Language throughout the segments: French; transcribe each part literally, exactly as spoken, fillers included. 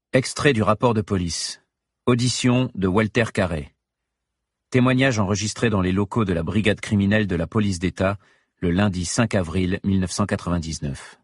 Extrait du rapport de police. Audition de Walter Carré. Témoignage enregistré dans les locaux de la brigade criminelle de la police d'État le lundi cinq avril mille neuf cent quatre-vingt-dix-neuf.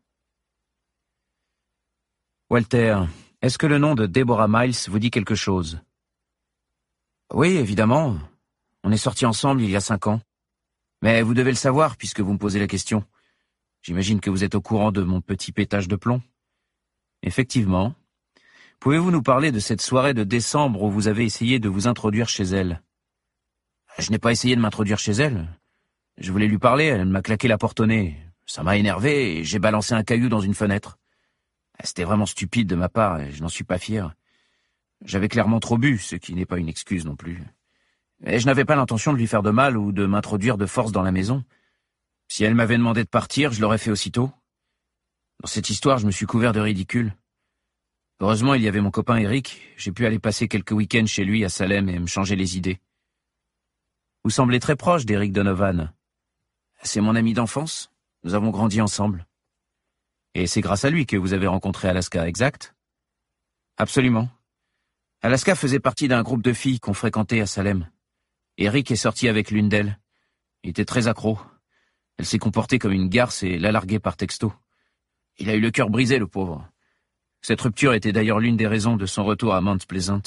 Walter, est-ce que le nom de Deborah Miles vous dit quelque chose? Oui, évidemment. On est sortis ensemble il y a cinq ans. Mais vous devez le savoir puisque vous me posez la question. J'imagine que vous êtes au courant de mon petit pétage de plomb. Effectivement. Pouvez-vous nous parler de cette soirée de décembre où vous avez essayé de vous introduire chez elle? Je n'ai pas essayé de m'introduire chez elle. Je voulais lui parler, elle m'a claqué la porte au nez. Ça m'a énervé et j'ai balancé un caillou dans une fenêtre. C'était vraiment stupide de ma part et je n'en suis pas fier. J'avais clairement trop bu, ce qui n'est pas une excuse non plus. Et je n'avais pas l'intention de lui faire de mal ou de m'introduire de force dans la maison. Si elle m'avait demandé de partir, je l'aurais fait aussitôt. Dans cette histoire, je me suis couvert de ridicule. Heureusement, il y avait mon copain Eric. J'ai pu aller passer quelques week-ends chez lui à Salem et me changer les idées. Vous semblez très proche d'Eric Donovan. C'est mon ami d'enfance. Nous avons grandi ensemble. Et c'est grâce à lui que vous avez rencontré Alaska, exact? Absolument. Alaska faisait partie d'un groupe de filles qu'on fréquentait à Salem. Eric est sorti avec l'une d'elles. Il était très accro. Elle s'est comportée comme une garce et l'a largué par texto. Il a eu le cœur brisé, le pauvre. Cette rupture était d'ailleurs l'une des raisons de son retour à Mount Pleasant.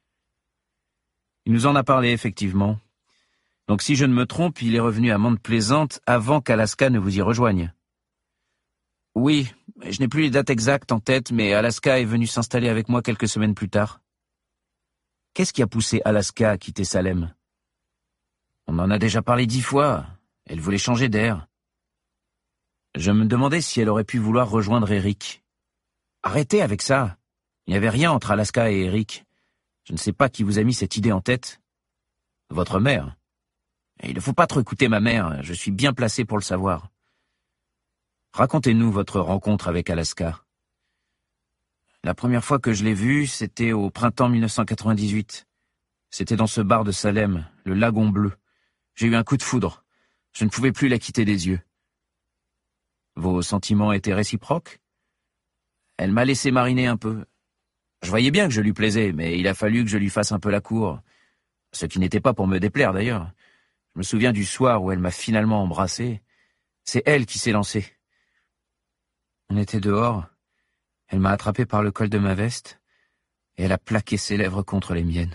Il nous en a parlé, effectivement. Donc si je ne me trompe, il est revenu à Mount Pleasant avant qu'Alaska ne vous y rejoigne. Oui, je n'ai plus les dates exactes en tête, mais Alaska est venu s'installer avec moi quelques semaines plus tard. Qu'est-ce qui a poussé Alaska à quitter Salem? On en a déjà parlé dix fois. Elle voulait changer d'air. Je me demandais si elle aurait pu vouloir rejoindre Eric. Arrêtez avec ça. Il n'y avait rien entre Alaska et Eric. Je ne sais pas qui vous a mis cette idée en tête. Votre mère. Et il ne faut pas trop écouter ma mère, je suis bien placé pour le savoir. Racontez-nous votre rencontre avec Alaska. La première fois que je l'ai vue, c'était au printemps mille neuf cent quatre-vingt-dix-huit. C'était dans ce bar de Salem, le Lagon Bleu. J'ai eu un coup de foudre. Je ne pouvais plus la quitter des yeux. Vos sentiments étaient réciproques? Elle m'a laissé mariner un peu. Je voyais bien que je lui plaisais, mais il a fallu que je lui fasse un peu la cour. Ce qui n'était pas pour me déplaire, d'ailleurs. Je me souviens du soir où elle m'a finalement embrassé. C'est elle qui s'est lancée. On était dehors. Elle m'a attrapé par le col de ma veste et elle a plaqué ses lèvres contre les miennes.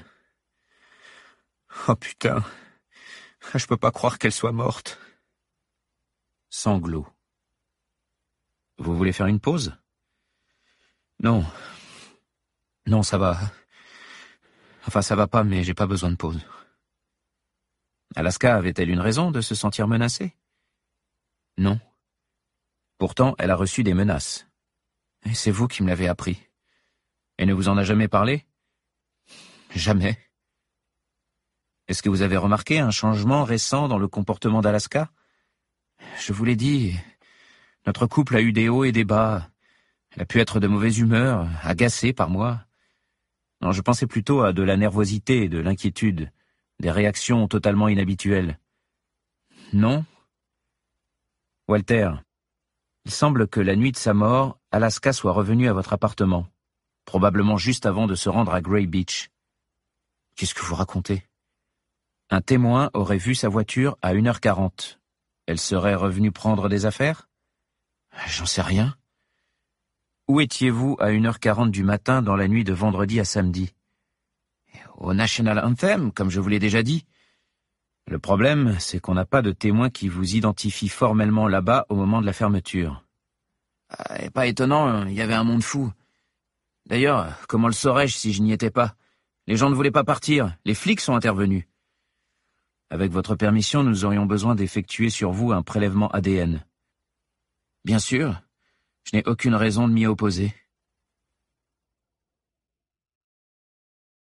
Oh putain, je peux pas croire qu'elle soit morte. Sanglots. Vous voulez faire une pause? Non. Non, ça va. Enfin, ça va pas, mais j'ai pas besoin de pause. Alaska avait-elle une raison de se sentir menacée? Non. Pourtant, elle a reçu des menaces. Et c'est vous qui me l'avez appris. Elle ne vous en a jamais parlé? Jamais. Est-ce que vous avez remarqué un changement récent dans le comportement d'Alaska? Je vous l'ai dit, notre couple a eu des hauts et des bas. Elle a pu être de mauvaise humeur, agacée par moi. Non, je pensais plutôt à de la nervosité, de l'inquiétude, des réactions totalement inhabituelles. Non? Walter, il semble que la nuit de sa mort, Alaska soit revenue à votre appartement, probablement juste avant de se rendre à Grey Beach. Qu'est-ce que vous racontez? Un témoin aurait vu sa voiture à une heure quarante. Elle serait revenue prendre des affaires? J'en sais rien. Où étiez-vous à une heure quarante du matin dans la nuit de vendredi à samedi? Au National Anthem, comme je vous l'ai déjà dit. Le problème, c'est qu'on n'a pas de témoin qui vous identifie formellement là-bas au moment de la fermeture. Ah, pas étonnant, il y avait un monde fou. D'ailleurs, comment le saurais-je si je n'y étais pas? Les gens ne voulaient pas partir, les flics sont intervenus. Avec votre permission, nous aurions besoin d'effectuer sur vous un prélèvement A D N. Bien sûr, je n'ai aucune raison de m'y opposer.